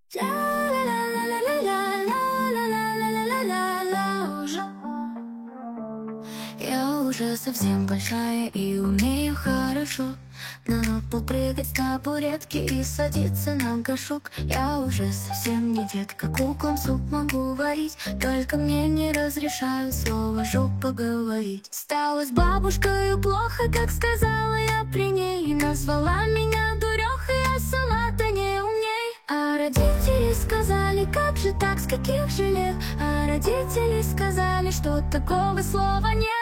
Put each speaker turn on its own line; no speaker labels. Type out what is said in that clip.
Я уже совсем большая и умею хорошо на пол прыгать с табуретки и садиться на горшок. Я уже совсем не детка, куклам суп могу варить, только мне не разрешают слово жопа говорить. Стало с бабушкой плохо, как сказала я при ней, и назвала меня дурехой, а сама-то не умней. А родители сказали, как же так, с каких же лет? А родители сказали, что такого слова нет.